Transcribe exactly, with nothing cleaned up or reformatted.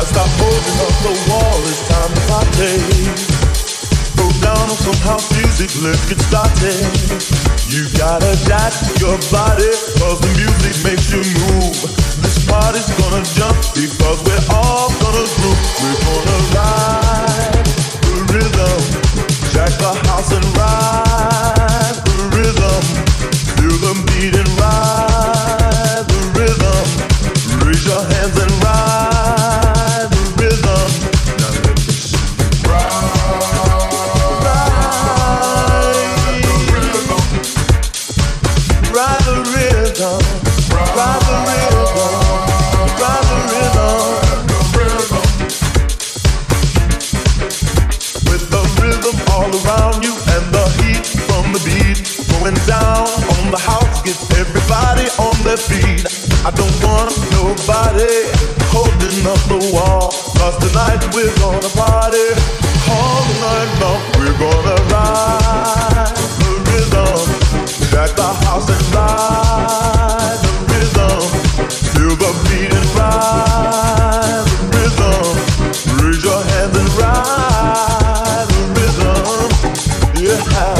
stop holding up the wall, it's time to party. Throw down on some house music, let's get started. You gotta jack your body, cause the music makes you move. This party's gonna jump, because we're all gonna groove. We're gonna ride the rhythm, jack the house and ride the rhythm. Feel the beat and ride the rhythm. Raise your hands and ride the rhythm. Now let's ride, ride, ride the rhythm, ride the rhythm, ride the rhythm. With the rhythm all around you and the heat from the beat going down on the house, get everybody on their feet. I don't want nobody holding up the wall, cause tonight we're gonna party all night long. We're gonna ride the rhythm, jack the house and ride the rhythm. Feel the beat and ride the rhythm. Raise your hands and ride the rhythm. Yeah,